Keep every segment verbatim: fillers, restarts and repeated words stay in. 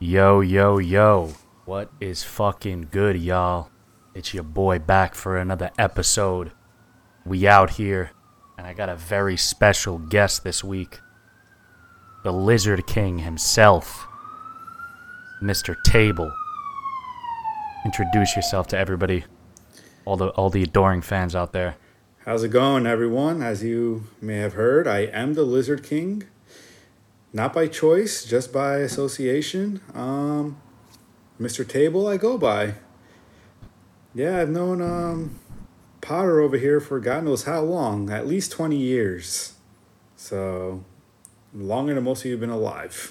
Yo, yo, yo. What is fucking good, y'all? It's your boy back for another episode. We out here, and I got a very special guest this week. The Lizard King himself, Mister Table. Introduce yourself to everybody, all the all the adoring fans out there. How's it going, everyone? As you may have heard, I am the Lizard King. Not by choice, just by association. Um, Mister Table, I go by. Yeah, I've known um, Potter over here for God knows how long. At least twenty years. So, longer than most of you have been alive.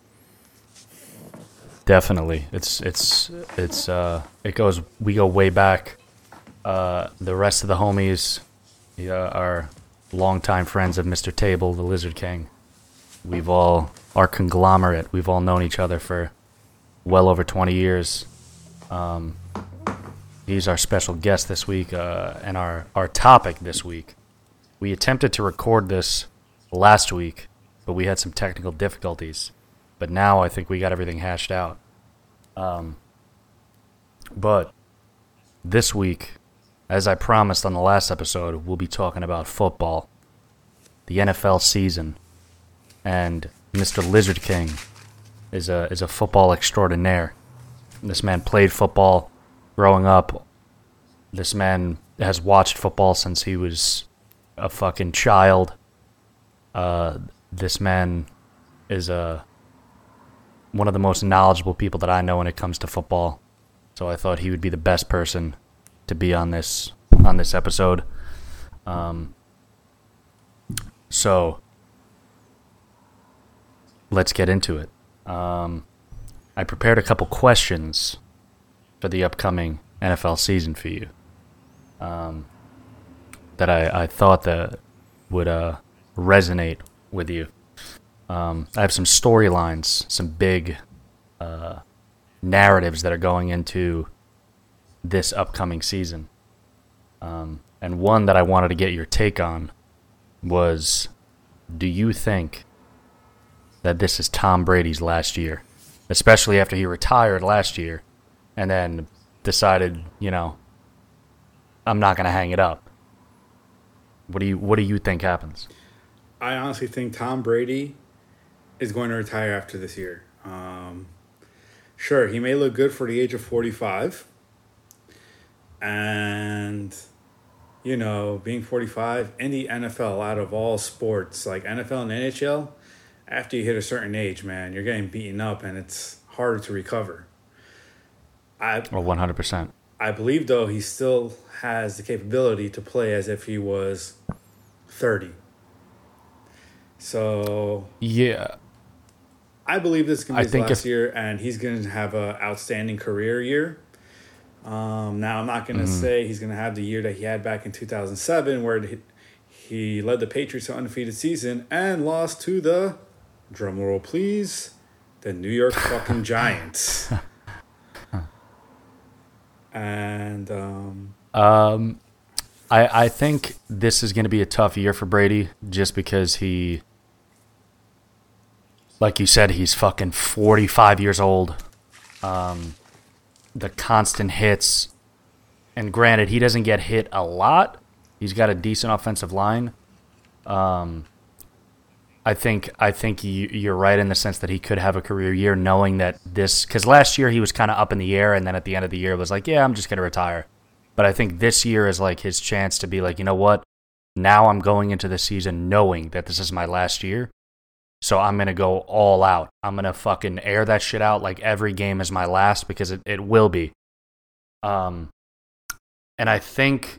Definitely. It's, it's, it's, uh, it goes, we go way back. Uh, the rest of the homies uh, are longtime friends of Mister Table, the Lizard King. We've all, our conglomerate, we've all known each other for well over twenty years. Um, he's our special guest this week, uh, and our, our topic this week. We attempted to record this last week, but we had some technical difficulties. But now I think we got everything hashed out. Um, but this week, as I promised on the last episode, we'll be talking about football, the N F L season. And Mister Lizard King is a is a football extraordinaire. This man played football growing up. This man has watched football since he was a fucking child. Uh, this man is a one of the most knowledgeable people that I know when it comes to football. So I thought he would be the best person to be on this on this episode. Um, so. Let's get into it. Um, I prepared a couple questions for the upcoming N F L season for you um, that I, I thought that would uh, resonate with you. Um, I have some storylines, some big uh, narratives that are going into this upcoming season. Um, and one that I wanted to get your take on was, do you think that this is Tom Brady's last year, especially after he retired last year and then decided, you know, I'm not going to hang it up? What do you what do you think happens? I honestly think Tom Brady is going to retire after this year. Um, sure, he may look good for the age of forty-five. And, you know, being forty-five in the N F L, out of all sports, like N F L and N H L, after you hit a certain age, man, you're getting beaten up and it's harder to recover. I Oh, one hundred percent. I believe, though, he still has the capability to play as if he was thirty. So Yeah. I believe this is going to I be his think last if- year, and he's going to have an outstanding career year. Um, now, I'm not going to Mhm. say he's going to have the year that he had back in two thousand seven, where he, he led the Patriots to an undefeated season and lost to the, drumroll please, the New York fucking Giants. And um, Um, I I think this is going to be a tough year for Brady just because he, like you said, he's fucking forty-five years old. Um, the constant hits, and granted, he doesn't get hit a lot. He's got a decent offensive line. Um, I think I think you, you're right in the sense that he could have a career year, knowing that this, because last year he was kind of up in the air, and then at the end of the year it was like, yeah, I'm just gonna retire. But I think this year is like his chance to be like, you know what? Now I'm going into the season knowing that this is my last year, so I'm gonna go all out. I'm gonna fucking air that shit out like every game is my last, because it, it will be. Um, and I think.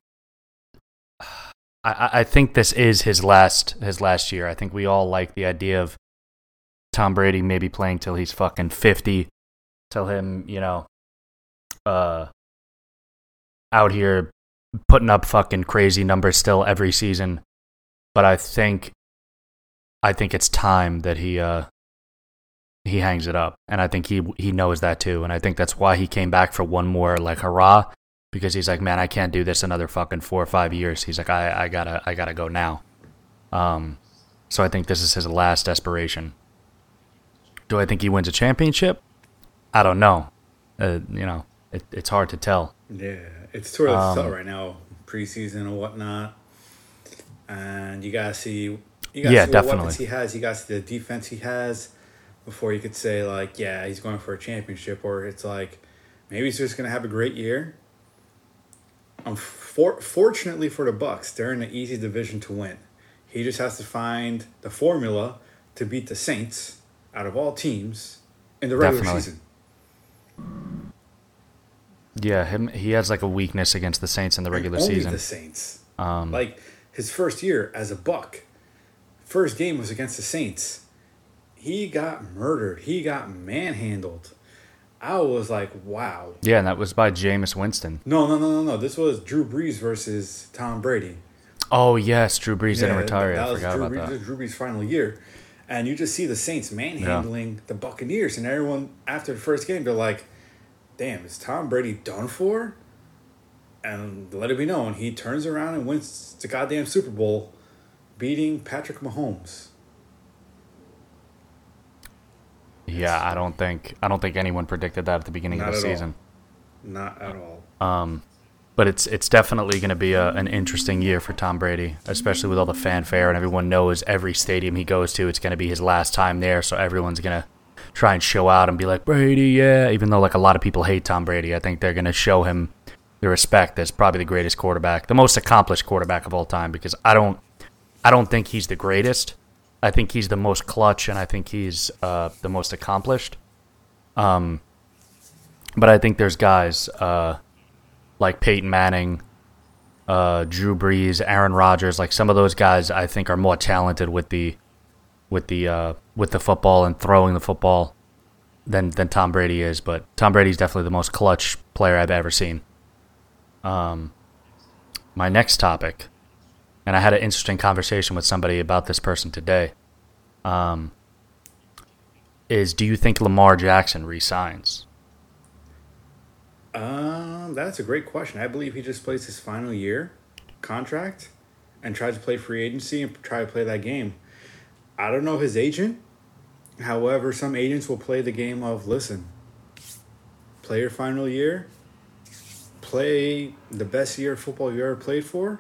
I, I think this is his last his last year. I think we all like the idea of Tom Brady maybe playing till he's fucking fifty, till him, you know, uh, out here putting up fucking crazy numbers still every season. But I think I think it's time that he uh he hangs it up, and I think he he knows that too, and I think that's why he came back for one more like hurrah. Because he's like, man, I can't do this another fucking four or five years. He's like, I, I gotta, I gotta go now. Um, so I think this is his last desperation. Do I think he wins a championship? I don't know. Uh, you know, it, it's hard to tell. Yeah, it's too early Um, to tell right now, preseason and whatnot. And you gotta see, you gotta Yeah, see what definitely. weapons he has. You gotta see the defense he has before you could say like, yeah, he's going for a championship, or it's like maybe he's just gonna have a great year. Um, for, fortunately for the Bucks, they're in an easy division to win. He just has to find the formula to beat the Saints out of all teams in the regular Definitely. season. Yeah, him. He has like a weakness against the Saints in the regular And only season. the Saints. Um, Like his first year as a Buck, first game was against the Saints. He got murdered. He got manhandled. I was like, wow. yeah, and that was by Jameis Winston. No, no, no, no, no. This was Drew Brees versus Tom Brady. Oh yes, Drew Brees didn't Yeah, retire. That I was forgot Drew about Brees, that. Drew Brees' final year. And you just see the Saints manhandling the Buccaneers. And everyone, after the first game, they're like, damn, is Tom Brady done for? And let it be known, he turns around and wins the goddamn Super Bowl, beating Patrick Mahomes. Yeah, I don't think I don't think anyone predicted that at the beginning Not of the at all. season. Not at all. Um, but it's it's definitely going to be a, an interesting year for Tom Brady, especially with all the fanfare and everyone knows every stadium he goes to, it's going to be his last time there. So everyone's going to try and show out and be like, Brady, yeah. Even though like a lot of people hate Tom Brady, I think they're going to show him the respect as probably the greatest quarterback, the most accomplished quarterback of all time. Because I don't, I don't think he's the greatest. I think he's the most clutch, and I think he's uh, the most accomplished. Um, but I think there's guys uh, like Peyton Manning, uh, Drew Brees, Aaron Rodgers. Like some of those guys, I think are more talented with the with the uh, with the football and throwing the football than than Tom Brady is. But Tom Brady's definitely the most clutch player I've ever seen. Um, my next topic. And I had an interesting conversation with somebody about this person today. Um, is do you think Lamar Jackson resigns? Um, that's a great question. I believe he just plays his final year contract and tries to play free agency and try to play that game. I don't know his agent. However, some agents will play the game of, listen, play your final year, play the best year of football you ever played for,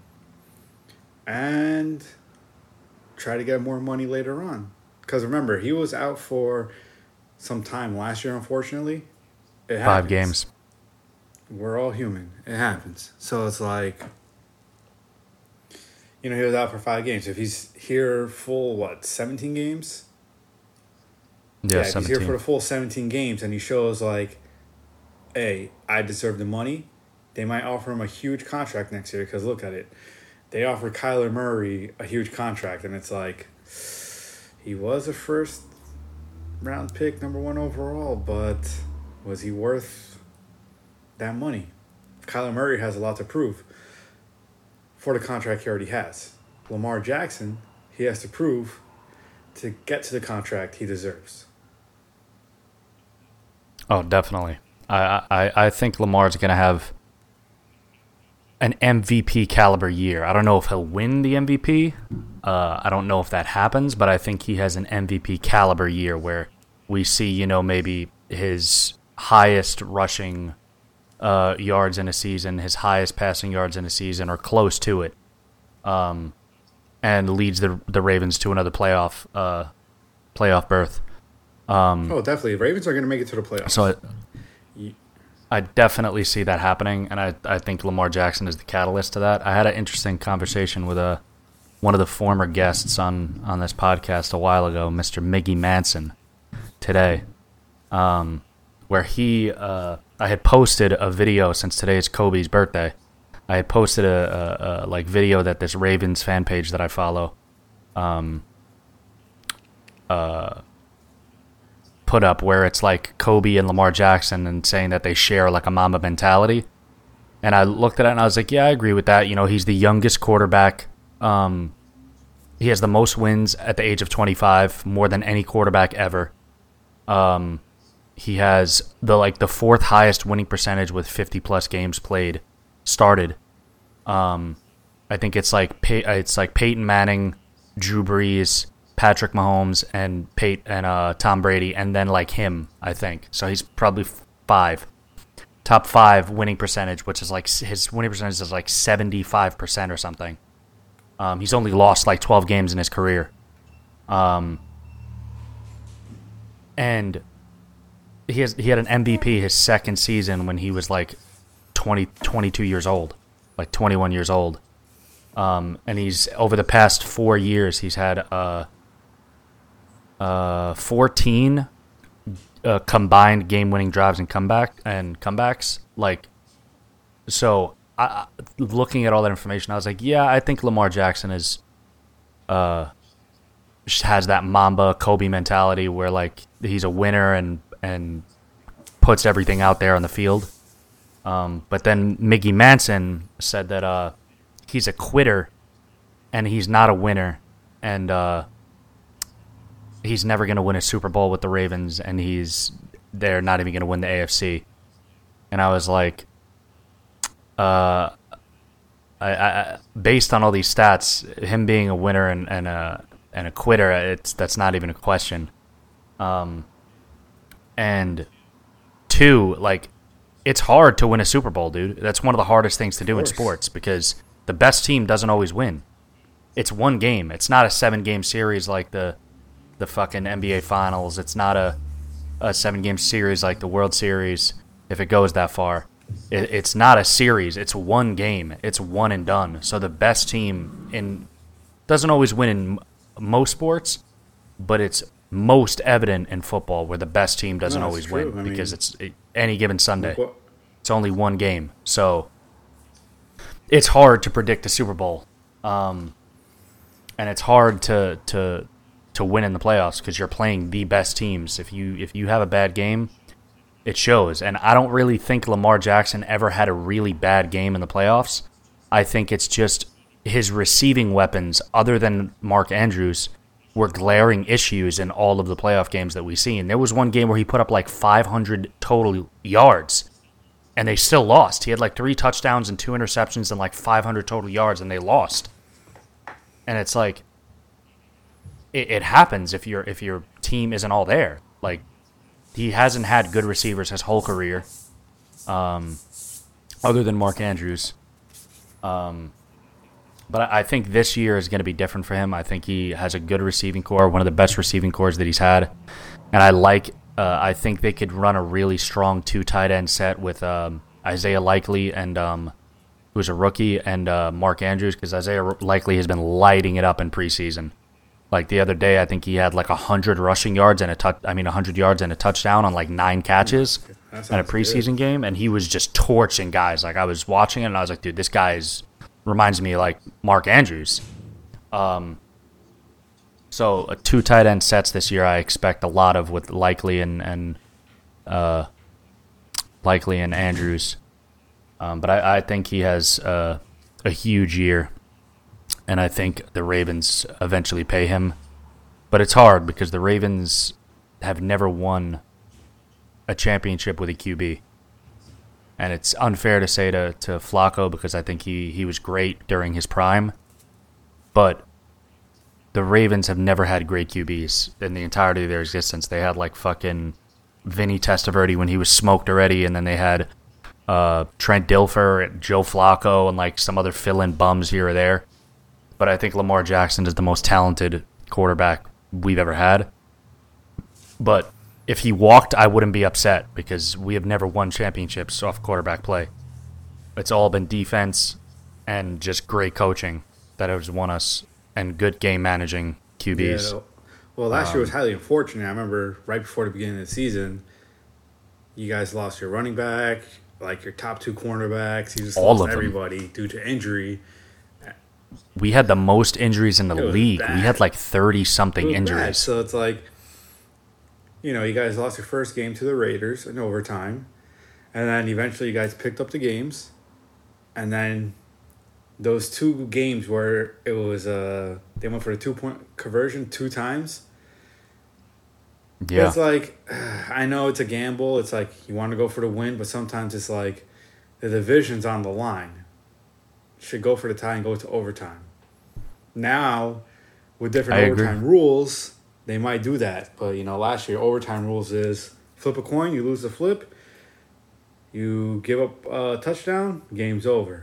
and try to get more money later on. Because remember, he was out for some time last year, unfortunately. It Five happens. games. We're all human. It happens. So it's like, you know, he was out for five games. If he's here full, what, seventeen games? Yeah, if he's seventeen. here for the full seventeen games and he shows like, hey, I deserve the money, they might offer him a huge contract next year. Because look at it. They offered Kyler Murray a huge contract, and it's like, he was a first round pick, number one overall, but was he worth that money? Kyler Murray has a lot to prove for the contract he already has. Lamar Jackson, he has to prove to get to the contract he deserves. Oh, definitely. I I, I think Lamar's going to have an M V P caliber year. I don't know if he'll win the M V P. Uh, I don't know if that happens, but I think he has an M V P caliber year where we see, you know, maybe his highest rushing uh, yards in a season, his highest passing yards in a season, or close to it, um, and leads the the Ravens to another playoff uh, playoff berth. Um, Oh, definitely. Ravens are going to make it to the playoffs. so. I, I definitely see that happening, and I, I think Lamar Jackson is the catalyst to that. I had an interesting conversation with a one of the former guests on, on this podcast a while ago, Mister Miggy Manson, today, um, where he uh, I had posted a video since today is Kobe's birthday. I had posted a, a, a like video that this Ravens fan page that I follow um, uh, put up where it's like Kobe and Lamar Jackson and saying that they share like a Mamba mentality. And I looked at it and I was like, yeah, I agree with that. You know, he's the youngest quarterback. Um, he has the most wins at the age of twenty-five, more than any quarterback ever. Um, he has the like the fourth highest winning percentage with fifty plus games played, started. Um, I think it's like Pey- it's like Peyton Manning, Drew Brees, Patrick Mahomes and Pate and uh, Tom Brady, and then like him, I think. So he's probably five, top five winning percentage, which is like his winning percentage is like seventy-five percent or something. Um, he's only lost like twelve games in his career, um, and he has he had an M V P his second season when he was like twenty, twenty-two years old, like twenty-one years old. Um, and he's over the past four years, he's had uh, uh, fourteen uh, combined game-winning drives and comeback and comebacks. Like, so I, looking at all that information, I was like, yeah, I think Lamar Jackson is uh, has that Mamba Kobe mentality where like he's a winner and and puts everything out there on the field. Um, but then Miggy Manson said that uh. he's a quitter, and he's not a winner, and uh, he's never going to win a Super Bowl with the Ravens, and he's they're not even going to win the A F C. And I was like, uh, I, I, based on all these stats, him being a winner and, and a and a quitter, it's that's not even a question. Um, and two, like, it's hard to win a Super Bowl, dude. That's one of the hardest things to do in sports because the best team doesn't always win. It's one game. It's not a seven-game series like the the fucking N B A Finals. It's not a, a seven-game series like the World Series, if it goes that far. It, it's not a series. It's one game. It's one and done. So the best team in doesn't always win in most sports, but it's most evident in football where the best team doesn't no, always true. win I because mean, it's it, any given Sunday. What? It's only one game. So it's hard to predict the Super Bowl, um, and it's hard to to to win in the playoffs because you're playing the best teams. If you if you have a bad game, it shows. And I don't really think Lamar Jackson ever had a really bad game in the playoffs. I think it's just his receiving weapons, other than Mark Andrews, were glaring issues in all of the playoff games that we've seen. There was one game where he put up like five hundred total yards. And they still lost. He had like three touchdowns and two interceptions and like five hundred total yards, and they lost. And it's like, it, it happens if your if your team isn't all there. Like, he hasn't had good receivers his whole career, um, other than Mark Andrews. Um, but I, I think this year is going to be different for him. I think he has a good receiving core, one of the best receiving cores that he's had, and I like. Uh, I think they could run a really strong two tight end set with um, Isaiah Likely and um, who's a rookie, and uh, Mark Andrews, because Isaiah Likely has been lighting it up in preseason. Like the other day, I think he had like a hundred rushing yards and a touch. I mean, a hundred yards and a touchdown on like nine catches in a preseason good. game, and he was just torching guys. Like I was watching it, and I was like, dude, this guy's reminds me of, like Mark Andrews. Um. So uh, two tight end sets this year, I expect a lot of with Likely and and uh, Likely and Andrews, um, but I, I think he has uh, a huge year, and I think the Ravens eventually pay him, but it's hard because the Ravens have never won a championship with a Q B, and it's unfair to say to to Flacco because I think he he was great during his prime, but the Ravens have never had great Q Bs in the entirety of their existence. They had like fucking Vinny Testaverde when he was smoked already, and then they had uh, Trent Dilfer, Joe Flacco, and like some other fill-in bums here or there. But I think Lamar Jackson is the most talented quarterback we've ever had. But if he walked, I wouldn't be upset because we have never won championships off quarterback play. It's all been defense and just great coaching that has won us. And good game managing Q Bs. Yeah, well, last um, year was highly unfortunate. I remember right before the beginning of the season, you guys lost your running back, like your top two cornerbacks. You just all lost of everybody due to injury. We had the most injuries in the league. Bad. We had like thirty-something injuries. Bad. So it's like, you know, you guys lost your first game to the Raiders in overtime. And then eventually you guys picked up the games. And then those two games where it was uh they went for the two point conversion two times. Yeah, it's like I know it's a gamble. It's like you want to go for the win, but sometimes it's like the division's on the line. Should go for the tie and go to overtime. Now with different I overtime agree. rules, they might do that. But you know, last year overtime rules is flip a coin, you lose the flip, you give up a touchdown, game's over.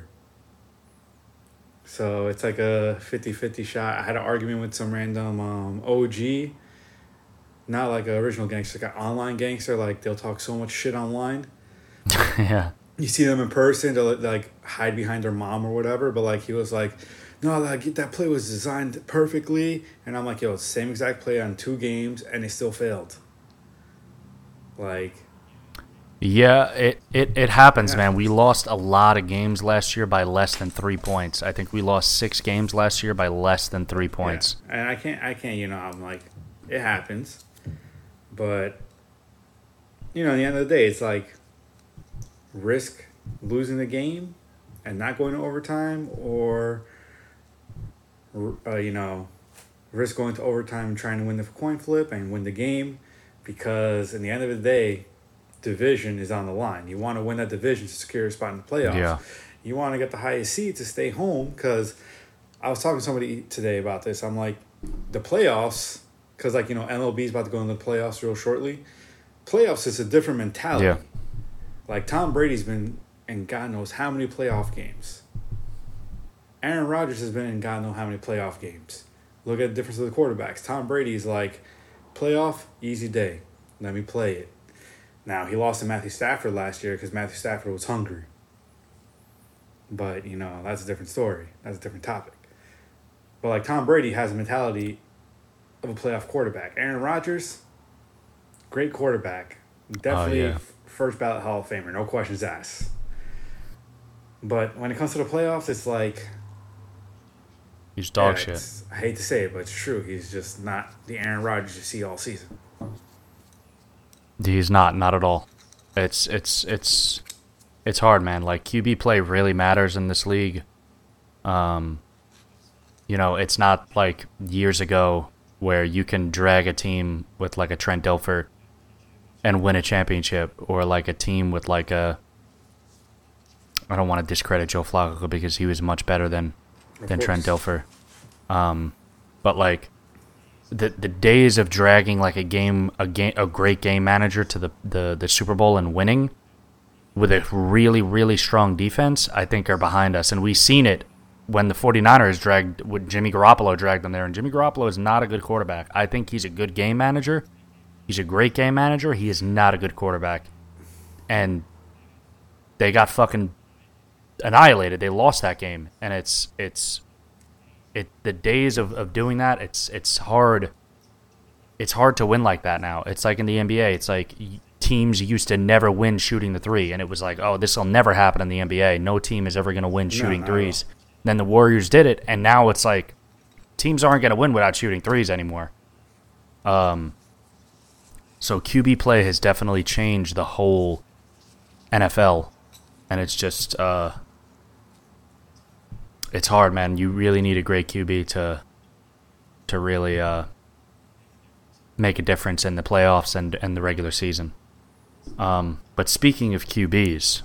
So it's like a fifty-fifty shot. I had an argument with some random um, O G, not like an original gangster, like an online gangster. Like they'll talk so much shit online. Yeah. You see them in person, they'll like hide behind their mom or whatever. But like he was like, no, like that play was designed perfectly, and I'm like, yo, same exact play on two games, and they still failed. Like, Yeah, it, it, it happens, yeah, man. We lost a lot of games last year by less than three points. I think we lost six games last year by less than three points. yeah. And I can't, I can't, you know, I'm like, it happens, but you know, at the end of the day, it's like risk losing the game and not going to overtime, or uh, you know, risk going to overtime and trying to win the coin flip and win the game, because in the end of the day, division is on the line. You want to win that division to secure a spot in the playoffs. Yeah. You want to get the highest seed to stay home, because I was talking to somebody today about this. I'm like, the playoffs, because like, you know, M L B is about to go into the playoffs real shortly. Playoffs is a different mentality. Yeah. Like Tom Brady's been in God knows how many playoff games. Aaron Rodgers has been in God knows how many playoff games. Look at the difference of the quarterbacks. Tom Brady's like, playoff, easy day. Let me play it. Now, he lost to Matthew Stafford last year because Matthew Stafford was hungry. But, you know, that's a different story. That's a different topic. But, like, Tom Brady has a mentality of a playoff quarterback. Aaron Rodgers, great quarterback. Definitely Oh, yeah. first ballot Hall of Famer. No questions asked. But when it comes to the playoffs, it's like... He's dog yeah, shit. it's- I hate to say it, but it's true. He's just not the Aaron Rodgers you see all season. He's not, not at all. It's it's it's it's hard, man. Like Q B play really matters in this league. Um, you know, it's not like years ago where you can drag a team with like a Trent Dilfer and win a championship, or like a team with like a. I don't want to discredit Joe Flacco because he was much better than Of than Trent course. Dilfer. Um, but like. The the days of dragging like a game a game a great game manager to the, the, the Super Bowl and winning with a really, really strong defense, I think are behind us. And we've seen it when the 49ers dragged when Jimmy Garoppolo dragged them there, and Jimmy Garoppolo is not a good quarterback. I think he's a good game manager. He's a great game manager. He is not a good quarterback. And they got fucking annihilated. They lost that game. And it's it's It, the days of, of doing that, it's it's hard. It's hard to win like that now. It's like in the N B A. It's like teams used to never win shooting the three, and it was like, oh, this will never happen in the N B A. No team is ever going to win shooting no, threes. Then the Warriors did it, and now it's like teams aren't going to win without shooting threes anymore. Um. So Q B play has definitely changed the whole N F L, and it's just uh. It's hard, man. You really need a great Q B to to really uh, make a difference in the playoffs and, and the regular season. Um, but speaking of Q Bs,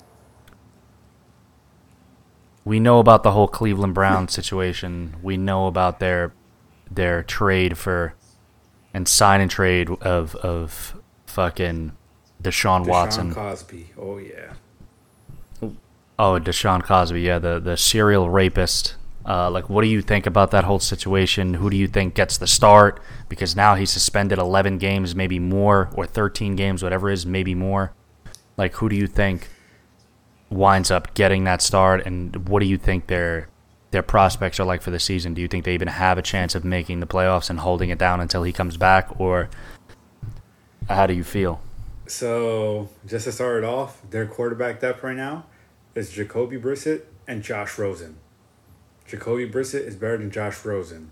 we know about the whole Cleveland Browns situation. We know about their their trade for and sign and trade of of fucking Deshaun, Deshaun Watson. Cosby. Oh, yeah. Oh, Deshaun Cosby, yeah, the, the serial rapist. Uh, like, what do you think about that whole situation? Who do you think gets the start? Because now he's suspended eleven games, maybe more, or thirteen games, whatever it is, maybe more. Like, who do you think winds up getting that start, and what do you think their their prospects are like for the season? Do you think they even have a chance of making the playoffs and holding it down until he comes back, or how do you feel? So, just to start it off, their quarterback depth right now is Jacoby Brissett and Josh Rosen. Jacoby Brissett is better than Josh Rosen.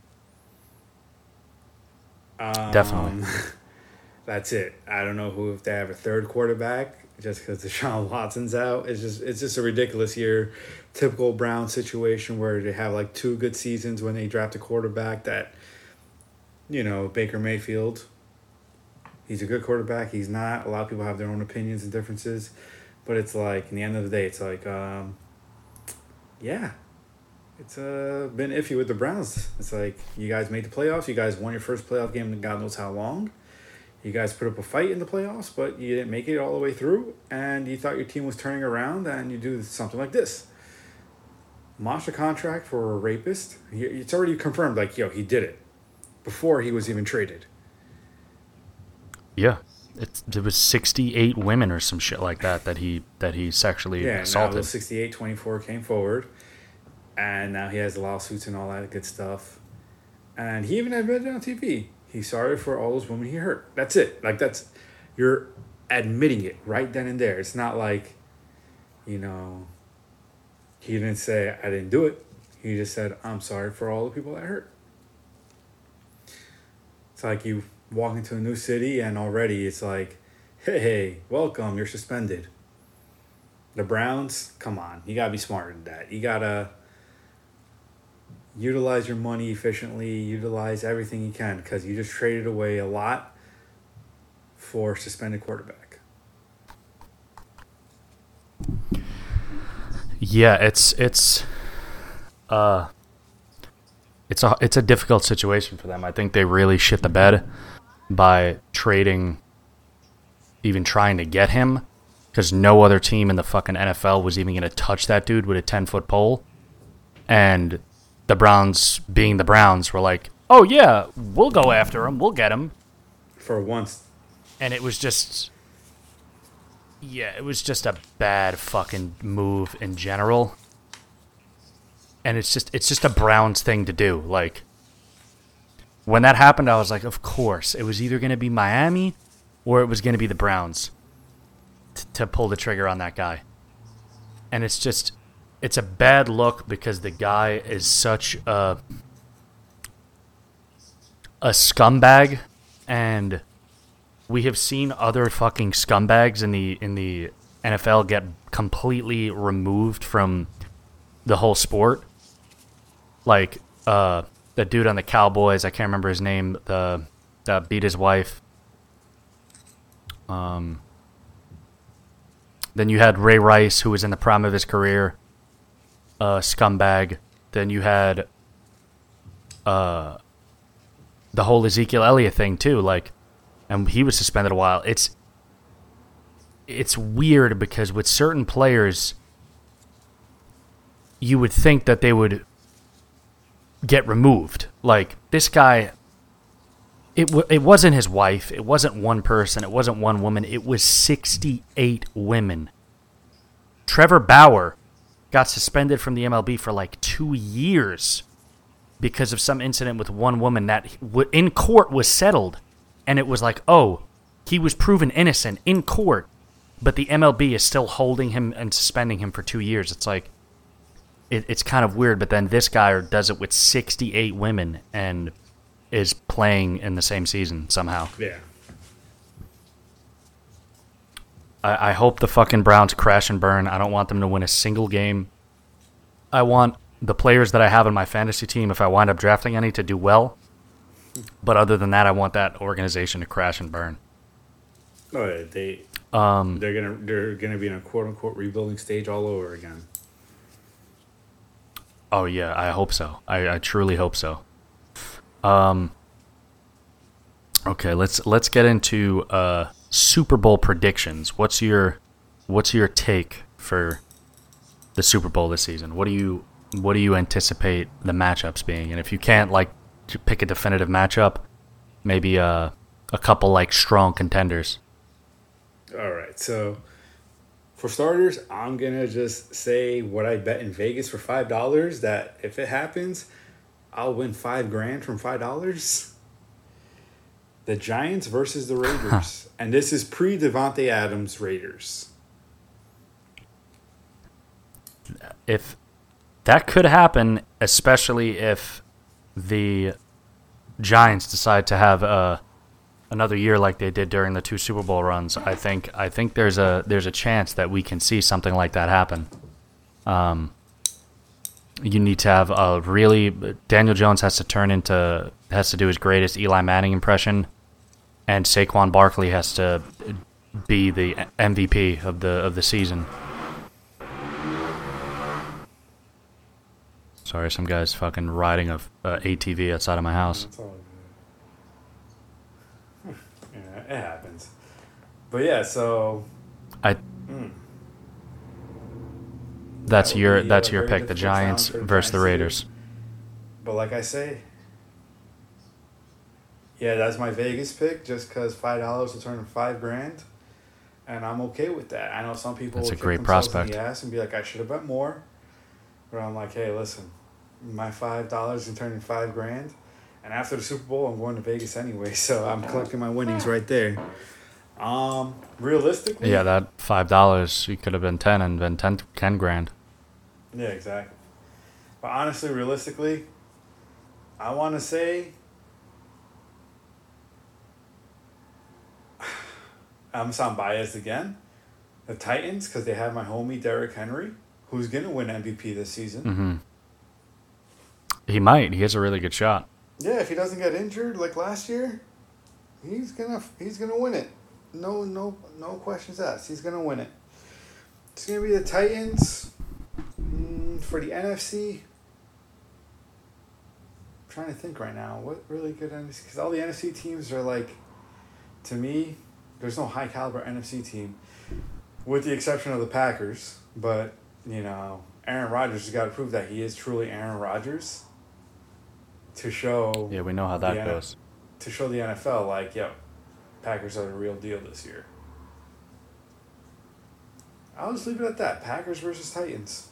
Um, Definitely. That's it. I don't know who if they have a third quarterback just because Deshaun Watson's out. It's just it's just a ridiculous year. Typical Brown situation where they have like two good seasons when they draft a quarterback that, you know, Baker Mayfield. He's a good quarterback. He's not. A lot of people have their own opinions and differences. But it's like, in the end of the day, it's like, um, yeah. it's uh, been iffy with the Browns. It's like you guys made the playoffs. You guys won your first playoff game in God knows how long. You guys put up a fight in the playoffs, but you didn't make it all the way through, and you thought your team was turning around, and you do something like this. Monster contract for a rapist. It's already confirmed, like, yo, he did it before he was even traded. Yeah. It, it was sixty-eight women or some shit like that that he that he sexually yeah, assaulted. Yeah, now sixty-eight twenty-four came forward, and now he has lawsuits and all that good stuff. And he even admitted it on T V. He's sorry for all those women he hurt. That's it. Like, that's, you're admitting it right then and there. It's not like, you know, he didn't say, I didn't do it. He just said, I'm sorry for all the people that hurt. It's like you walk into a new city and already it's like, hey, hey, welcome, you're suspended. The Browns, come on, you gotta be smarter than that. You gotta utilize your money efficiently, utilize everything you can, because you just traded away a lot for suspended quarterback. Yeah, it's it's uh it's a it's a difficult situation for them. I think they really shit the bed by trading, even trying to get him, because no other team in the fucking N F L was even going to touch that dude with a ten-foot pole. And the Browns, being the Browns, were like, oh, yeah, we'll go after him. We'll get him. For once. And it was just, yeah, it was just a bad fucking move in general. And it's just, it's just a Browns thing to do. Like, when that happened, I was like, of course. It was either going to be Miami or it was going to be the Browns t- to pull the trigger on that guy. And it's just, it's a bad look because the guy is such a, a scumbag. And we have seen other fucking scumbags in the in the N F L get completely removed from the whole sport. Like, uh... the dude on the Cowboys, I can't remember his name, the that beat his wife. Um, then you had Ray Rice, who was in the prime of his career, uh, scumbag. Then you had uh, the whole Ezekiel Elliott thing too, like, and he was suspended a while. It's it's weird because with certain players, you would think that they would get removed. Like, this guy, it w- it wasn't his wife, it wasn't one person, it wasn't one woman, it was sixty-eight women. Trevor Bauer got suspended from the M L B for like two years because of some incident with one woman that w- in court was settled, and it was like, oh, he was proven innocent in court, but the M L B is still holding him and suspending him for two years. It's like, It, it's kind of weird, but then this guy does it with sixty-eight women and is playing in the same season somehow. Yeah. I, I hope the fucking Browns crash and burn. I don't want them to win a single game. I want the players that I have in my fantasy team, if I wind up drafting any, to do well. But other than that, I want that organization to crash and burn. Oh, yeah, they Um, they're gonna they're gonna be in a quote unquote rebuilding stage all over again. Oh, yeah, I hope so. I, I truly hope so. Um, okay, let's let's get into uh, Super Bowl predictions. What's your what's your take for the Super Bowl this season? What do you what do you anticipate the matchups being? And if you can't like to pick a definitive matchup, maybe uh, a couple like strong contenders. All right, so for starters, I'm gonna just say what I bet in Vegas for five dollars. That if it happens, I'll win five grand from five dollars. The Giants versus the Raiders, and this is pre Devontae Adams Raiders. If that could happen, especially if the Giants decide to have a another year like they did during the two Super Bowl runs, I think I think there's a there's a chance that we can see something like that happen. Um, you need to have a really Daniel Jones has to turn into has to do his greatest Eli Manning impression, and Saquon Barkley has to be the M V P of the of the season. So Sorry, some guy's fucking riding a uh, A T V outside of my house. That's all good. Yeah, it happens. But yeah, so I. mm, That's that would your be that's a your very pick, the difficult challenge Giants for the versus the Giants to do. Raiders. But like I say, yeah, that's my Vegas pick. Just because five dollars will turn to five grand, and I'm okay with that. I know some people That's will a kick great themselves prospect. in the ass and be like, I should have bet more. But I'm like, hey, listen, my five dollars is turning five grand, and after the Super Bowl, I'm going to Vegas anyway, so I'm collecting my winnings right there. Um, realistically, Yeah, that five dollars you could have been ten and been ten, ten grand. yeah, exactly. But honestly, realistically, I want to say I'm sound biased again. The Titans, because they have my homie Derrick Henry, who's gonna win M V P this season. Mm-hmm. He might. He has a really good shot. Yeah, if he doesn't get injured like last year, he's gonna he's gonna win it. No, no, no questions asked. He's gonna win it. It's gonna be the Titans. Mm, for the N F C, I'm trying to think right now. What really good N F C? Because all the N F C teams are like, to me, there's no high caliber N F C team, with the exception of the Packers. But you know, Aaron Rodgers has got to prove that he is truly Aaron Rodgers. To show Yeah, we know how the that N- goes. to show the N F L like, yo, Packers are the real deal this year. I'll just leave it at that. Packers versus Titans.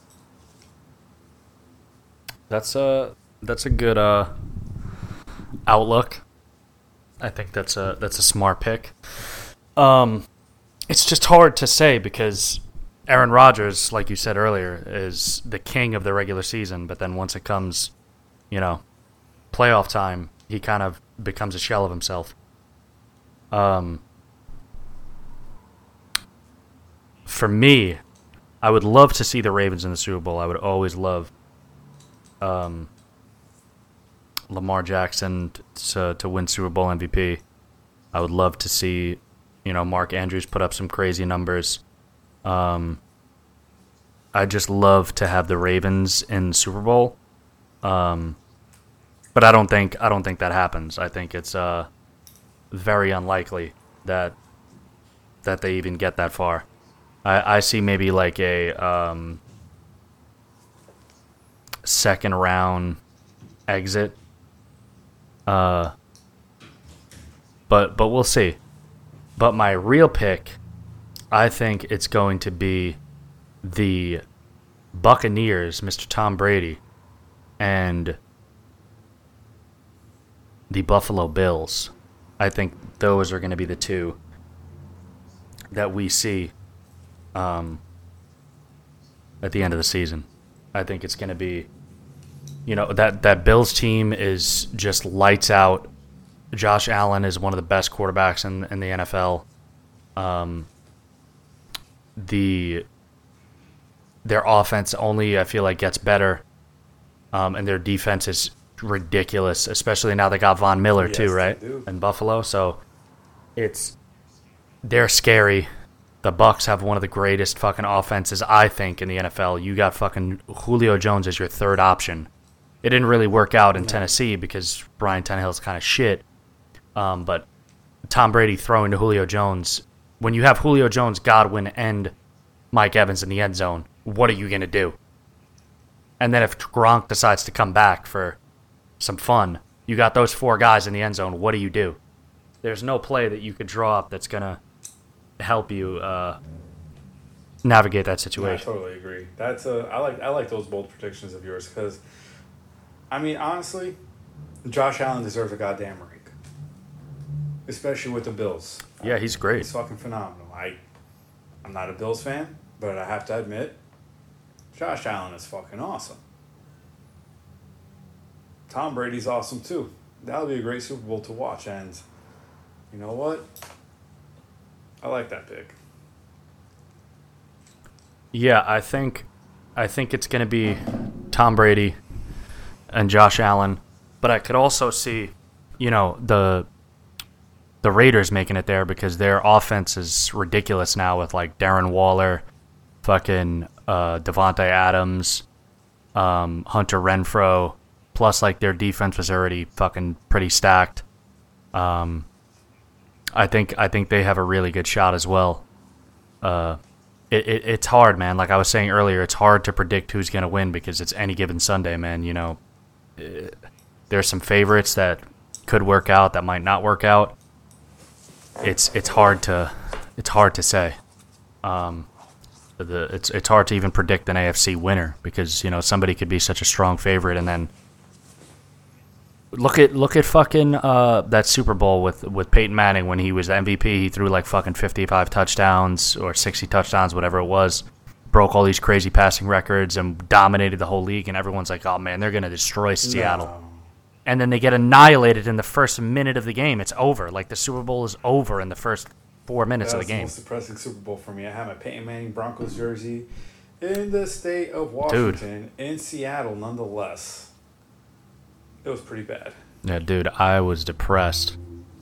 That's a that's a good uh, outlook. I think that's a that's a smart pick. Um, it's just hard to say because Aaron Rodgers, like you said earlier, is the king of the regular season. But then once it comes, you know, playoff time, he kind of becomes a shell of himself. Um, for me, I would love to see the Ravens in the Super Bowl. I would always love um, Lamar Jackson to to win Super Bowl M V P. I would love to see, you know, Mark Andrews put up some crazy numbers. Um, I just love to have the Ravens in the Super Bowl. Um, but I don't think I don't think that happens. I think it's uh, very unlikely that that they even get that far. I, I see maybe like a um, second round exit. Uh, but but we'll see. But my real pick, I think it's going to be the Buccaneers, Mister Tom Brady, and the Buffalo Bills. I think those are going to be the two that we see um, at the end of the season. I think it's going to be, you know, that, that Bills team is just lights out. Josh Allen is one of the best quarterbacks in, in the N F L. Um, the their offense only, I feel like, gets better, um, and their defense is ridiculous, especially now they got Von Miller Yes, too, they right? do. In Buffalo, so it's they're scary. The Bucks have one of the greatest fucking offenses, I think, in the N F L. You got fucking Julio Jones as your third option. It didn't really work out in No. Tennessee because Brian Tannehill's kind of shit. Um, but Tom Brady throwing to Julio Jones, when you have Julio Jones, Godwin, and Mike Evans in the end zone, what are you going to do? And then if Gronk decides to come back for some fun, you got those four guys in the end zone, what do you do? There's no play that you could draw up that's going to help you uh, navigate that I situation. totally agree. That's a I like I like those bold predictions of yours because, I mean, honestly, Josh Allen deserves a goddamn ring, especially with the Bills. Yeah, he's great. He's fucking phenomenal. I, I'm not a Bills fan, but I have to admit, Josh Allen is fucking awesome. Tom Brady's awesome too. That'll be a great Super Bowl to watch, and you know what? I like that pick. Yeah, I think I think it's going to be Tom Brady and Josh Allen, but I could also see, you know, the the Raiders making it there because their offense is ridiculous now with like Darren Waller, fucking uh, Devontae Adams, um, Hunter Renfrow, plus like their defense was already fucking pretty stacked. Um, I think I think they have a really good shot as well. Uh, it, it it's hard, man. Like I was saying earlier, it's hard to predict who's gonna win because it's any given Sunday, man. You know, it, there's some favorites that could work out, that might not work out. It's it's hard to it's hard to say. Um, the it's it's hard to even predict an A F C winner because you know somebody could be such a strong favorite and then. Look at look at fucking uh, that Super Bowl with with Peyton Manning when he was the M V P. He threw like fucking fifty-five touchdowns or sixty touchdowns, whatever it was. Broke all these crazy passing records and dominated the whole league. And everyone's like, "Oh man, they're gonna destroy Seattle." No. And then they get annihilated in the first minute of the game. It's over. Like the Super Bowl is over in the first four minutes that of the game. That was the most depressing Super Bowl for me. I had my Peyton Manning Broncos jersey in the state of Washington, dude. In Seattle, nonetheless. It was pretty bad. Yeah, dude, I was depressed.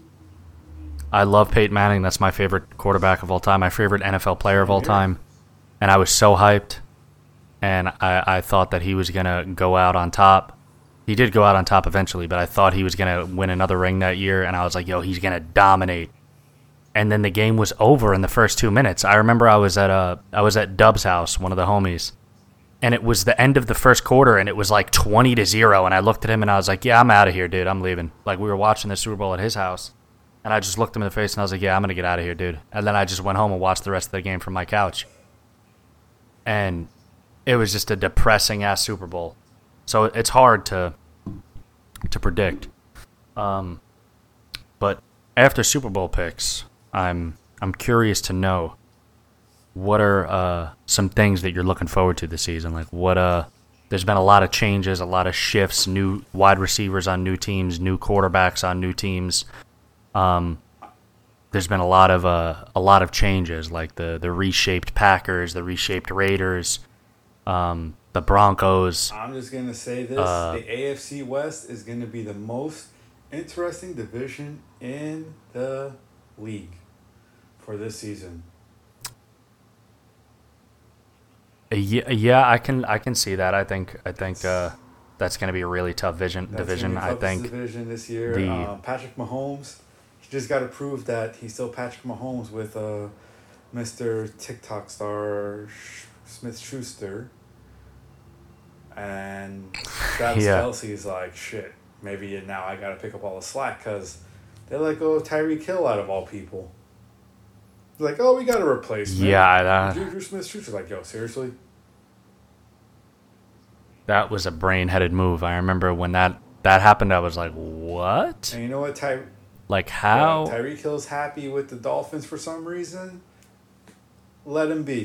I love Peyton Manning. That's my favorite quarterback of all time, my favorite N F L player of all time. And I was so hyped. And I, I thought that he was going to go out on top. He did go out on top eventually, but I thought he was going to win another ring that year. And I was like, yo, he's going to dominate. And then the game was over in the first two minutes. I remember I was at uh, I was at Dub's house, one of the homies. And it was the end of the first quarter, and it was like twenty to zero. And I looked at him, and I was like, yeah, I'm out of here, dude. I'm leaving. Like, we were watching the Super Bowl at his house. And I just looked him in the face, and I was like, yeah, I'm going to get out of here, dude. And then I just went home and watched the rest of the game from my couch. And it was just a depressing-ass Super Bowl. So it's hard to to predict. Um, but after Super Bowl picks, I'm I'm curious to know, what are uh, some things that you're looking forward to this season? Like what? Uh, there's been a lot of changes, a lot of shifts, new wide receivers on new teams, new quarterbacks on new teams. Um, there's been a lot of uh, a lot of changes, like the the reshaped Packers, the reshaped Raiders, um, the Broncos. I'm just gonna say this: uh, the A F C West is gonna be the most interesting division in the league for this season. Yeah, yeah, I can, I can see that. I think, I think uh, that's going to be a really tough vision, that's division. Gonna be I think division this year. The, uh, Patrick Mahomes, he just got to prove that he's still Patrick Mahomes with uh, Mister TikTok star Smith Schuster, and Travis yeah. Kelce's like shit. Maybe now I got to pick up all the slack because they let go of Tyreek Hill out of all people. Like, oh, we got a replacement. Yeah, that, Juju Smith-Schuster's like, yo, seriously? That was a brain-headed move. I remember when that, that happened, I was like, what? And you know what, Ty? Like, how? Yeah, Tyreek Hill's happy with the Dolphins for some reason. Let him be.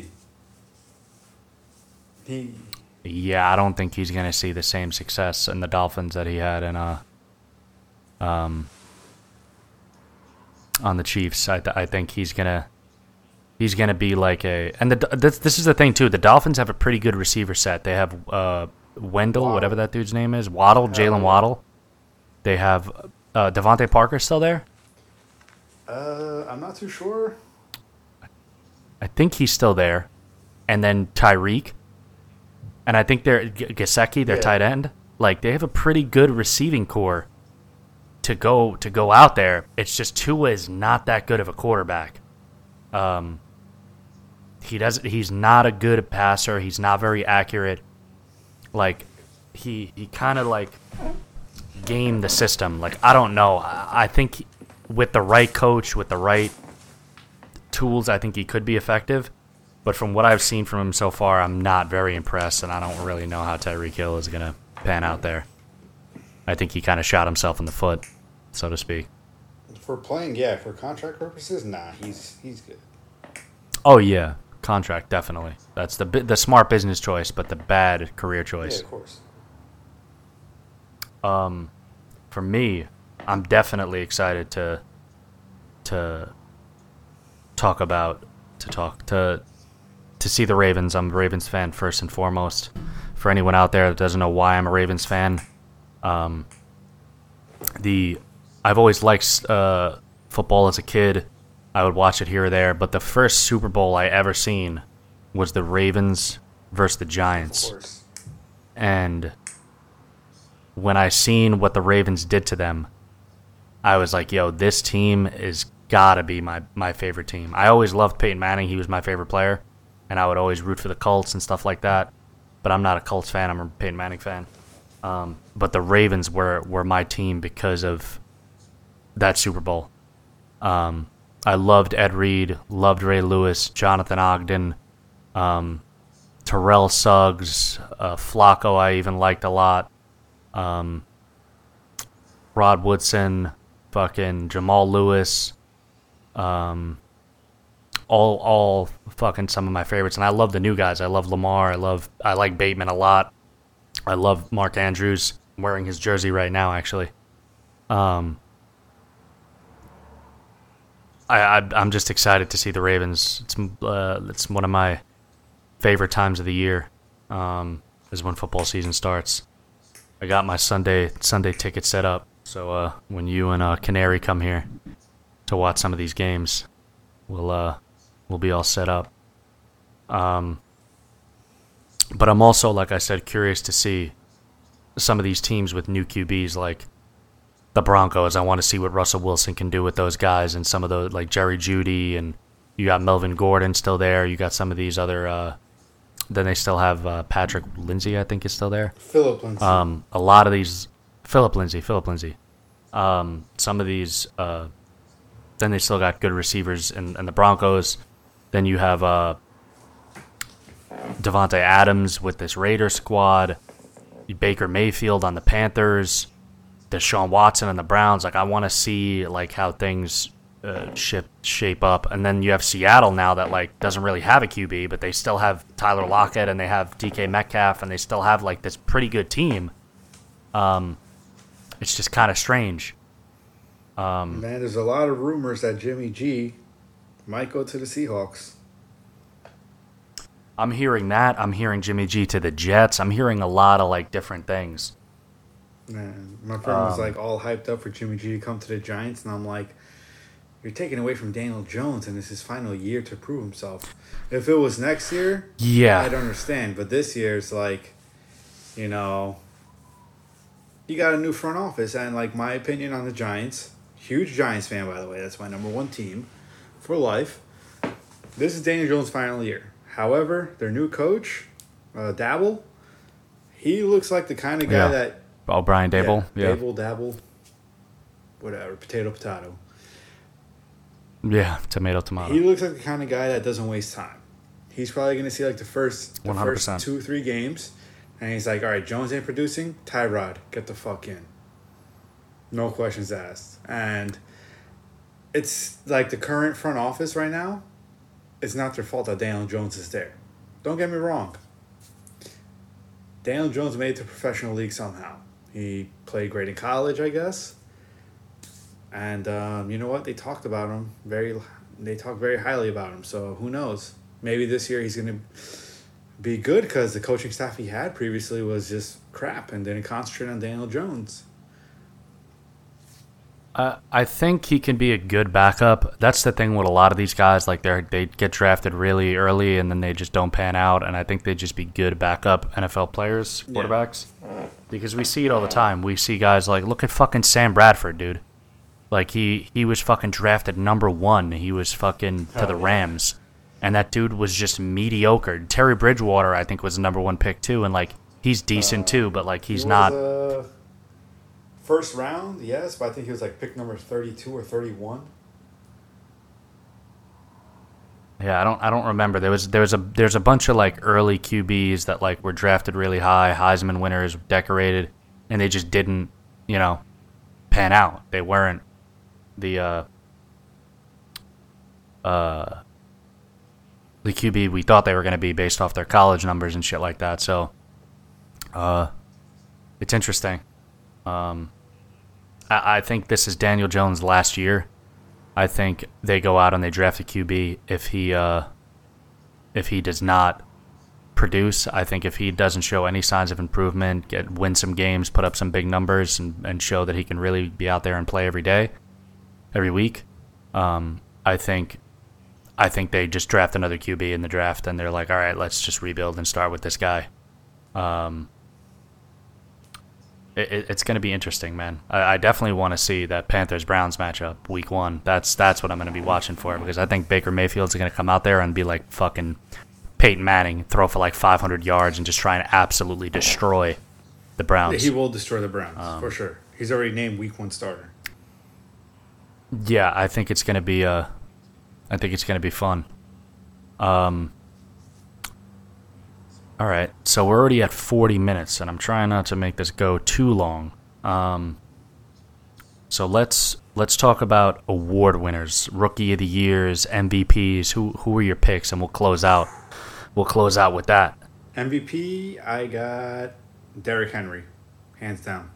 He. Yeah, I don't think he's gonna see the same success in the Dolphins that he had in uh, um, on the Chiefs. I th- I think he's gonna. He's going to be like a... And the, this, this is the thing, too. The Dolphins have a pretty good receiver set. They have uh, Wendell, Waddle. Whatever that dude's name is. Waddle, Jalen Waddle. They have... Uh, Devontae Parker still there? Uh, I'm not too sure. I think he's still there. And then Tyreek. And I think they're... G- Gesicki, their yeah. tight end. Like, they have a pretty good receiving core to go to go out there. It's just Tua is not that good of a quarterback. Um... He doesn't. He's not a good passer. He's not very accurate. Like, he he kind of like gamed the system. Like, I don't know. I, I think he, with the right coach, with the right tools, I think he could be effective. But from what I've seen from him so far, I'm not very impressed, and I don't really know how Tyreek Hill is gonna pan out there. I think he kind of shot himself in the foot, so to speak. For playing, yeah. For contract purposes, nah. He's he's good. Oh yeah. Contract, definitely. That's the the smart business choice, but the bad career choice. Yeah, of course. Um, for me, I'm definitely excited to to talk about to talk to to see the Ravens. I'm a Ravens fan first and foremost. For anyone out there that doesn't know why I'm a Ravens fan, um, the I've always liked uh, football as a kid. I would watch it here or there, but the first Super Bowl I ever seen was the Ravens versus the Giants. Of course. And when I seen what the Ravens did to them, I was like, yo, this team is gotta be my, my favorite team. I always loved Peyton Manning. He was my favorite player, and I would always root for the Colts and stuff like that. But I'm not a Colts fan. I'm a Peyton Manning fan. Um, but the Ravens were, were my team because of that Super Bowl. Um, I loved Ed Reed, loved Ray Lewis, Jonathan Ogden, um, Terrell Suggs, uh, Flacco I even liked a lot, um, Rod Woodson, fucking Jamal Lewis, um, all all fucking some of my favorites. And I love the new guys. I love Lamar. I love I like Bateman a lot. I love Mark Andrews. I'm wearing his jersey right now, actually. Um, I, I I'm just excited to see the Ravens. It's uh, it's one of my favorite times of the year. Um, is when football season starts. I got my Sunday Sunday ticket set up, so uh, when you and uh, Canary come here to watch some of these games, we'll uh, we'll be all set up. Um, but I'm also, like I said, curious to see some of these teams with new Q Bs, like the Broncos. I want to see what Russell Wilson can do with those guys, and some of those, like Jerry Jeudy, and you got Melvin Gordon still there. You got some of these other. Uh, then they still have uh, Patrick Lindsay, I think, is still there. Philip Lindsay. Um, a lot of these, Philip Lindsay, Philip Lindsay. Um, some of these. Uh, then they still got good receivers in, in the Broncos. Then you have uh, Devontae Adams with this Raider squad. Baker Mayfield on the Panthers. Deshaun Watson on the Browns. Like, I want to see like how things uh, shape shape up. And then you have Seattle now that like doesn't really have a Q B, but they still have Tyler Lockett and they have D K Metcalf and they still have like this pretty good team. Um, it's just kind of strange. Um, Man, there's a lot of rumors that Jimmy G might go to the Seahawks. I'm hearing that. I'm hearing Jimmy G to the Jets. I'm hearing a lot of like different things. Man, my friend was Um, like all hyped up for Jimmy G to come to the Giants, and I'm like, you're taking away from Daniel Jones, and it's his final year to prove himself. If it was next year, Yeah. I'd understand. But this year, it's like, you know, you got a new front office, and like my opinion on the Giants, huge Giants fan, by the way. That's my number one team for life. This is Daniel Jones' final year. However, their new coach, uh, Dabble, he looks like the kind of guy Yeah. that. Oh, Brian Dable? Yeah, Yeah. Dable, Dabble, whatever, potato, potato. Yeah, tomato, tomato. He looks like the kind of guy that doesn't waste time. He's probably going to see like the first, the one hundred first percent. two, three games, and he's like, all right, Jones ain't producing, Tyrod, get the fuck in. No questions asked. And it's like the current front office right now, it's not their fault that Daniel Jones is there. Don't get me wrong. Daniel Jones made it to professional league somehow. He played great in college, I guess. And um, you know what? They talked about him very. They talked very highly about him. So who knows? Maybe this year he's going to be good because the coaching staff he had previously was just crap and didn't concentrate on Daniel Jones. Uh, I think he can be a good backup. That's the thing with a lot of these guys. Like they they get drafted really early and then they just don't pan out. And I think they'd just be good backup N F L players, quarterbacks. Yeah. Because we see it all the time. We see guys like, look at fucking Sam Bradford, dude. Like he, he was fucking drafted number one. He was fucking to the Rams. And that dude was just mediocre. Terry Bridgewater, I think, was the number one pick too. And like he's decent uh, too, but like he's he not. Was, uh... First round, yes, but I think he was like pick number thirty-two or thirty-one. Yeah, I don't I don't remember. There was there was a there's a bunch of like early Q Bs that like were drafted really high, Heisman winners, decorated, and they just didn't, you know, pan out. They weren't the uh uh the Q B we thought they were going to be based off their college numbers and shit like that. So uh it's interesting. Um I think this is Daniel Jones' last year. I think they go out and they draft a Q B if he uh, if he does not produce. I think if he doesn't show any signs of improvement, get win some games, put up some big numbers, and, and show that he can really be out there and play every day, every week. Um, I think I think they just draft another Q B in the draft, and they're like, all right, let's just rebuild and start with this guy. Um, it, it, it's going to be interesting, man. I, I definitely want to see that Panthers Browns matchup week one. That's that's what I'm going to be watching for because I think Baker Mayfield's going to come out there and be like fucking Peyton Manning, throw for like five hundred yards and just try and absolutely destroy the Browns. Yeah, he will destroy the Browns um, for sure. He's already named week one starter. Yeah, I think it's going to be uh, I think it's going to be fun. Um. All right, so we're already at forty minutes, and I'm trying not to make this go too long. Um, so let's let's talk about award winners, Rookie of the Years, M V Ps. Who who are your picks? And we'll close out. We'll close out with that. M V P, I got Derrick Henry, hands down.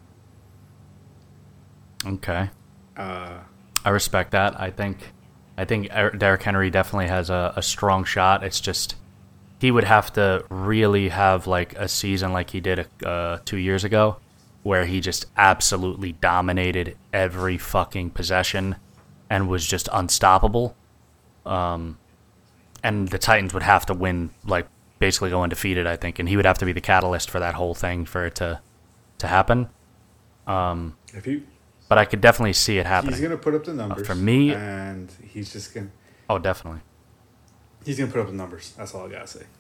Okay. Uh, I respect that. I think I think Derrick Henry definitely has a, a strong shot. It's just. He would have to really have like a season like he did uh, two years ago, where he just absolutely dominated every fucking possession and was just unstoppable. Um, and the Titans would have to win, like basically go undefeated, I think, and he would have to be the catalyst for that whole thing for it to to happen. Um, if you, but I could definitely see it happening. He's gonna put up the numbers uh, for me, and he's just gonna. Oh, definitely. He's going to put up the numbers. That's all I got to say.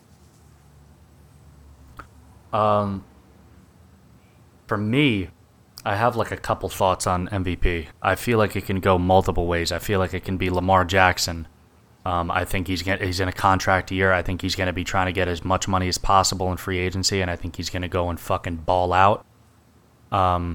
Um, for me, I have like a couple thoughts on M V P. I feel like it can go multiple ways. I feel like it can be Lamar Jackson. Um, I think he's get, he's in a contract year. I think he's going to be trying to get as much money as possible in free agency, and I think he's going to go and fucking ball out. Um,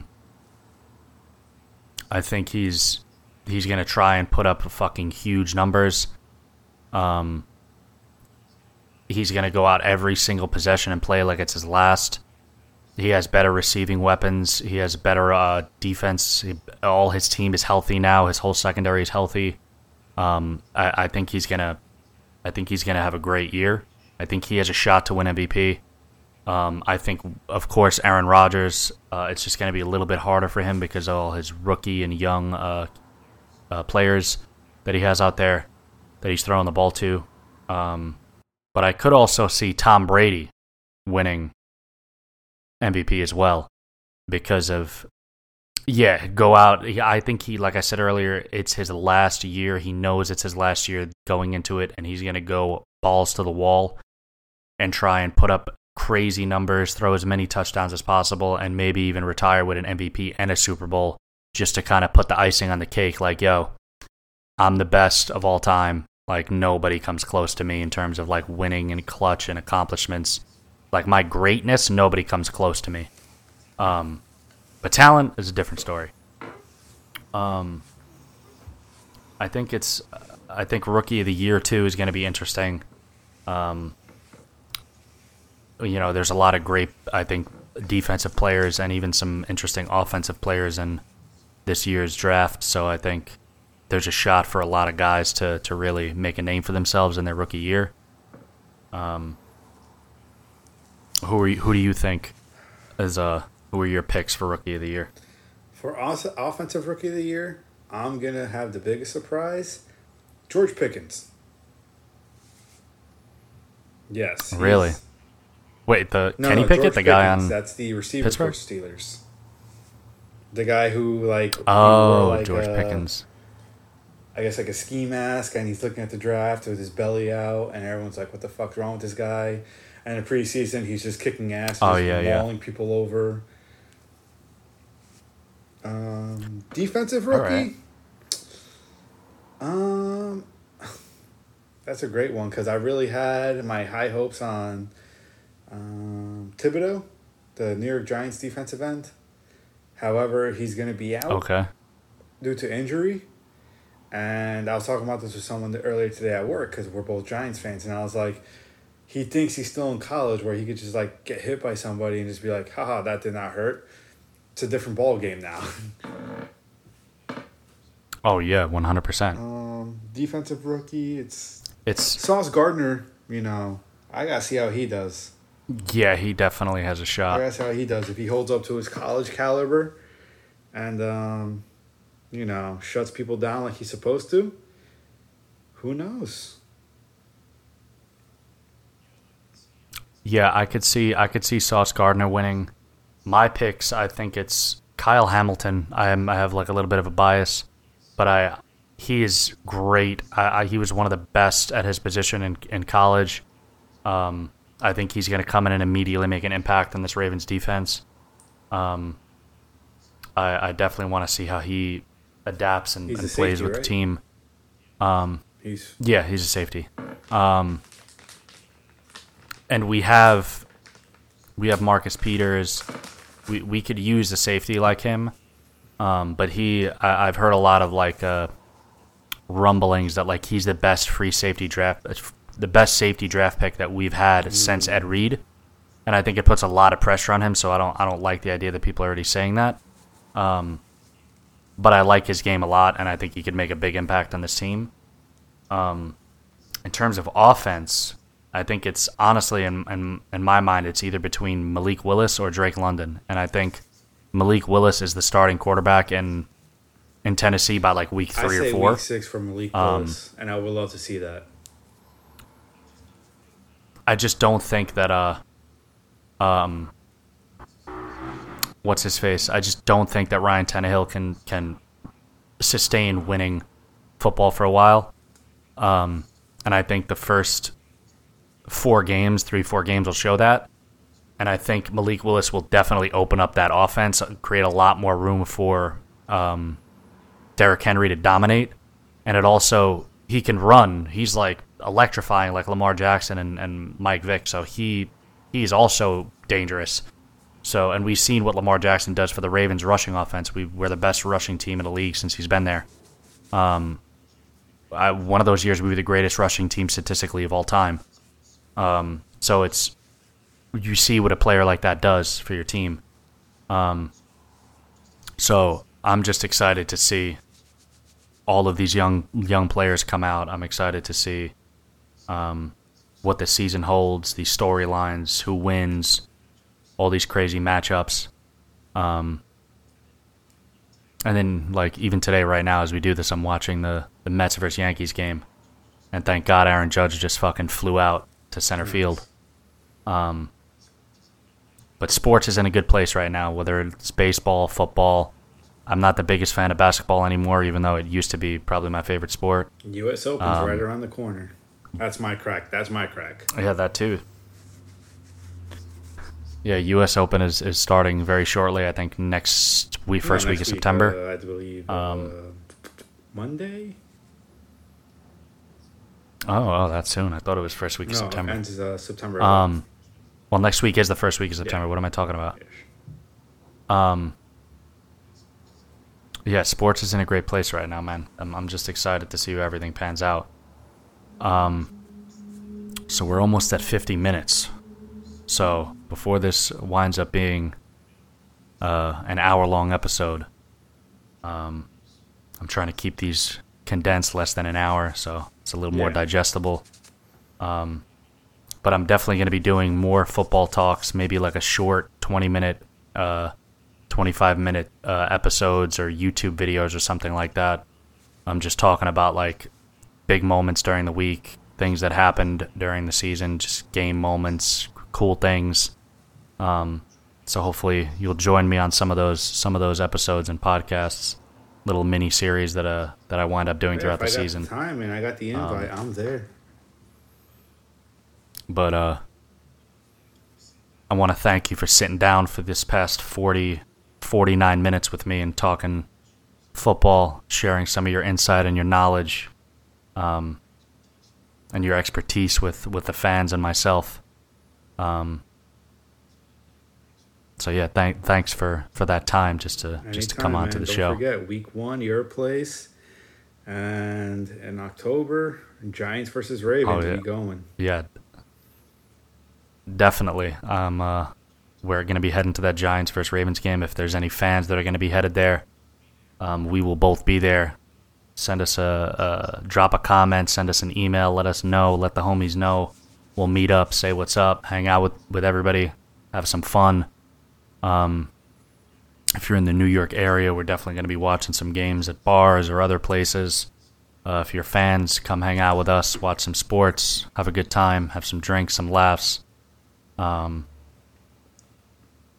I think he's he's going to try and put up fucking huge numbers. Um. He's going to go out every single possession and play like it's his last. He has better receiving weapons. He has better uh, defense. He, all his team is healthy now. His whole secondary is healthy. Um, I, I think he's gonna. I think he's gonna have a great year. I think he has a shot to win M V P. Um, I think, of course, Aaron Rodgers. Uh, it's just going to be a little bit harder for him because of all his rookie and young uh, uh, players that he has out there that he's throwing the ball to. Um, But I could also see Tom Brady winning M V P as well because of, yeah, go out. I think he, like I said earlier, it's his last year. He knows it's his last year going into it, and he's going to go balls to the wall and try and put up crazy numbers, throw as many touchdowns as possible, and maybe even retire with an M V P and a Super Bowl just to kind of put the icing on the cake. Like, yo, I'm the best of all time. Like, nobody comes close to me in terms of, like, winning and clutch and accomplishments. Like, my greatness, nobody comes close to me. Um, but talent is a different story. Um, I think it's, I think Rookie of the Year, too, is going to be interesting. Um, you know, there's a lot of great, I think, defensive players and even some interesting offensive players in this year's draft. So I think there's a shot for a lot of guys to, to really make a name for themselves in their rookie year. Um, who are you, who do you think is uh who are your picks for Rookie of the Year? For us, offensive Rookie of the Year, I'm gonna have the biggest surprise: George Pickens. Yes. Really? Wait, the no, Kenny no, Pickett, George the guy Pickens, on that's the receiver Pittsburgh? for Steelers. The guy who like oh wore, like, George a, Pickens. I guess like a ski mask, and he's looking at the draft with his belly out, and everyone's like, "What the fuck's wrong with this guy?" And in the preseason, he's just kicking ass, Oh, just yeah, yeah. mauling people over. Um, defensive rookie. Right. Um, that's a great one because I really had my high hopes on um, Thibodeau, the New York Giants defensive end. However, he's going to be out Okay. due to injury. And I was talking about this with someone earlier today at work because we're both Giants fans. And I was like, he thinks he's still in college where he could just like get hit by somebody and just be like, haha, that did not hurt. It's a different ball game now. Oh yeah, one hundred percent. Um, defensive rookie, it's It's Sauce Gardner. You know, I gotta see how he does. yeah, he definitely has a I shot. gotta see how he does if he holds up to his college caliber, and um, you know, shuts people down like he's supposed to. Who knows? Yeah, I could see I could see Sauce Gardner winning. my picks, I think it's Kyle Hamilton. I am I have like a little bit of a bias, but I he is great. I, I he was one of the best at his position in in college. Um, I think he's going to come in and immediately make an impact on this Ravens defense. Um, I, I definitely want to see how he adapts and, and safety, plays with right? the team. Um, He's yeah, he's a safety. Um, and we have we have Marcus Peters. We we could use a safety like him, um, but he I, I've heard a lot of like uh, rumblings that like he's the best free safety draft, the best safety draft pick that we've had mm. since Ed Reed, and I think it puts a lot of pressure on him. So I don't I don't like the idea that people are already saying that. Um, but I like his game a lot, and I think he could make a big impact on this team. Um, in terms of offense, I think it's honestly, in, in in my mind, it's either between Malik Willis or Drake London, and I think Malik Willis is the starting quarterback in in Tennessee by like week three I say or four. Week six for Malik um, Willis, and I would love to see that. I just don't think that uh um what's his face? I just don't think that Ryan Tannehill can can sustain winning football for a while. Um, and I think the first four games, three, four games will show that. And I think Malik Willis will definitely open up that offense, create a lot more room for um, Derrick Henry to dominate. And it also, he can run. He's like electrifying like Lamar Jackson and, and Mike Vick. So he he's also dangerous. So, and we've seen what Lamar Jackson does for the Ravens rushing offense. We, we're the best rushing team in the league since he's been there. Um, I, one of those years we were the greatest rushing team statistically of all time. Um, so it's you see what a player like that does for your team. Um, so I'm just excited to see all of these young young players come out. I'm excited to see um, what the season holds, these storylines, who wins, all these crazy matchups. Um, and then, like, even today, right now, as we do this, I'm watching the, the Mets versus Yankees game. And thank God Aaron Judge just fucking flew out to center field. Um, but sports is in a good place right now, whether it's baseball, football. I'm not the biggest fan of basketball anymore, even though it used to be probably my favorite sport. U S Open's um, right around the corner. That's my crack. That's my crack. Yeah, that too. Yeah, U S Open is, is starting very shortly. I think next week, first yeah, week next of week, September. Uh, I believe Um, uh, Monday. Oh, oh, that's soon. I thought it was first week of No, September. ends uh, September. Um, well, next week is the first week of September. Yeah. What am I talking about? Ish. Um, yeah, sports is in a great place right now, man. I'm, I'm just excited to see how everything pans out. Um, so we're almost at fifty minutes. So before this winds up being uh, an hour-long episode, um, I'm trying to keep these condensed less than an hour, so it's a little more Yeah. digestible. Um, but I'm definitely going to be doing more football talks, maybe like a short twenty-minute, uh, twenty-five-minute uh, episodes or YouTube videos or something like that. I'm just talking about like big moments during the week, things that happened during the season, just game moments, cool things. Um, so hopefully you'll join me on some of those some of those episodes and podcasts, little mini series that uh that I wind up doing Yeah, throughout if the I got season. The time and I got the invite. Um, I'm there. But uh, I want to thank you for sitting down for this past forty, forty-nine minutes with me and talking football, sharing some of your insight and your knowledge, um, and your expertise with, with the fans and myself. Um, so yeah, thank thanks for, for that time just to Anytime, just to come on man. to the Don't show. forget, week one, your place, and in October, Giants versus Ravens. Oh, yeah. We going. Yeah, definitely. Um, uh, we're going to be heading to that Giants versus Ravens game. If there's any fans that are going to be headed there, um, we will both be there. Send us a, a drop a comment, send us an email, let us know, let the homies know. We'll meet up, say what's up, hang out with, with everybody, have some fun. Um, if you're in the New York area, we're definitely going to be watching some games at bars or other places. Uh, if you're fans, come hang out with us, watch some sports, have a good time, have some drinks, some laughs. Um,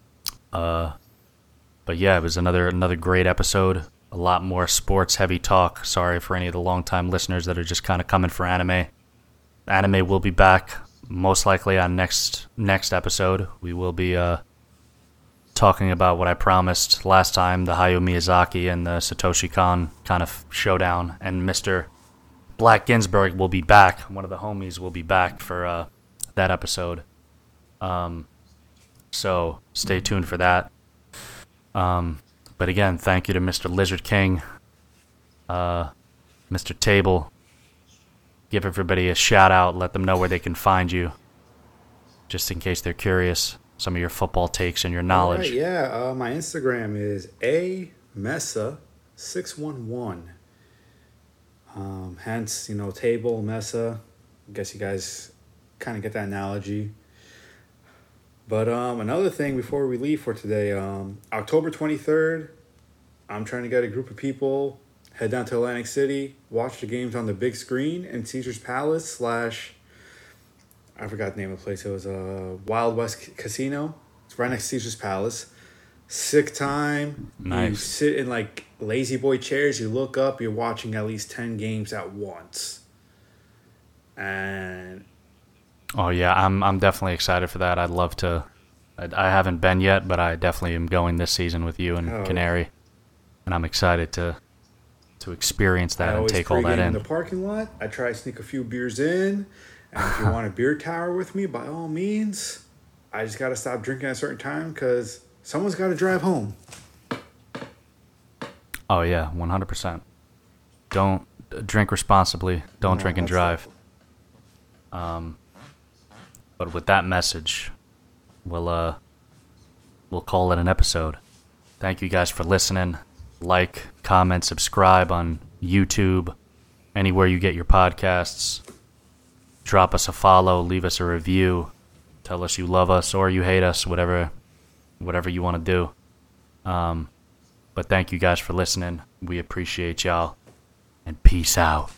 Uh, but yeah, it was another another great episode. A lot more sports heavy talk. Sorry for any of the longtime listeners that are just kind of coming for anime. Anime will be back most likely on next next episode. We will be uh, talking about what I promised last time, the Hayao Miyazaki and the Satoshi Kon kind of showdown. And Mister Black Ginsburg will be back. One of the homies will be back for uh, that episode. Um, so stay tuned for that. Um, but again, thank you to Mister Lizard King, uh, Mister Table. Give everybody a shout out. Let them know where they can find you, just in case they're curious. Some of your football takes and your knowledge. Right, yeah, uh, my Instagram is a mesa six one one. Um, hence, you know, table mesa. I guess you guys kind of get that analogy. But um, another thing before we leave for today, um, October twenty-third, I'm trying to get a group of people, head down to Atlantic City, watch the games on the big screen in Caesar's Palace slash, I forgot the name of the place. It was a uh, Wild West Casino. It's right next to Caesar's Palace. Sick time. Nice. You sit in like lazy boy chairs. You look up. You're watching at least ten games at once. And oh yeah, I'm I'm definitely excited for that. I'd love to. I, I haven't been yet, but I definitely am going this season with you and oh, Canary, and I'm excited to to experience that I and take all that in in. the parking lot. I try to sneak a few beers in, and if you want a beer tower with me, by all means. I just got to stop drinking at a certain time because someone's got to drive home. Oh yeah, one hundred percent. Don't drink responsibly. Don't No, drink and that's drive. Um, but with that message, we'll uh, we'll call it an episode. Thank you guys for listening. Like, comment, subscribe on YouTube, anywhere you get your podcasts. Drop us a follow, leave us a review, tell us you love us or you hate us, whatever, whatever you want to do. Um, but thank you guys for listening. We appreciate y'all, and peace out.